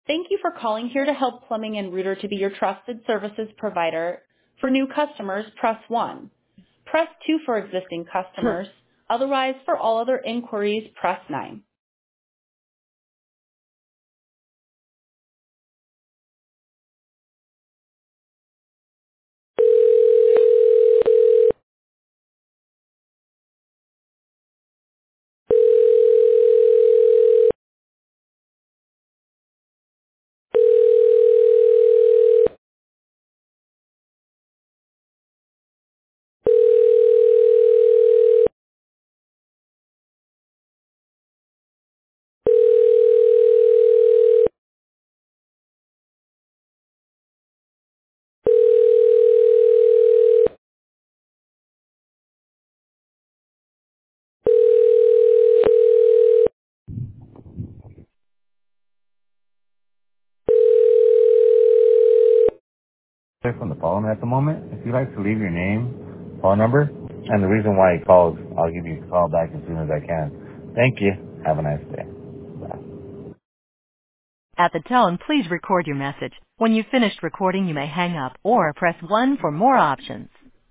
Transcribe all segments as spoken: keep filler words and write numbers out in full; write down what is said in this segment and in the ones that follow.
Thank you for calling Here to Help Plumbing and Rooter to be your trusted services provider. For new customers, press one. Press two for existing customers. Otherwise, for all other inquiries, press nine. From the phone at the moment. If you'd like to leave your name, phone number, and the reason why you called, I'll give you a call back as soon as I can. Thank you. Have a nice day. Bye. At the tone, please record your message. When you've finished recording, you may hang up or press one for more options.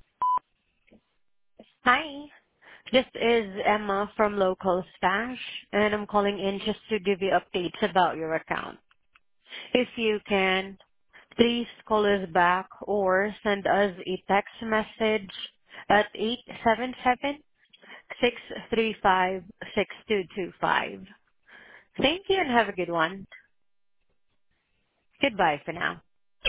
Hi, this is Emma from Local Stash, and I'm calling in just to give you updates about your account. If you can, please call us back or send us a text message at eight seven seven, six three five, six two two five. Thank you and have a good one. Goodbye for now.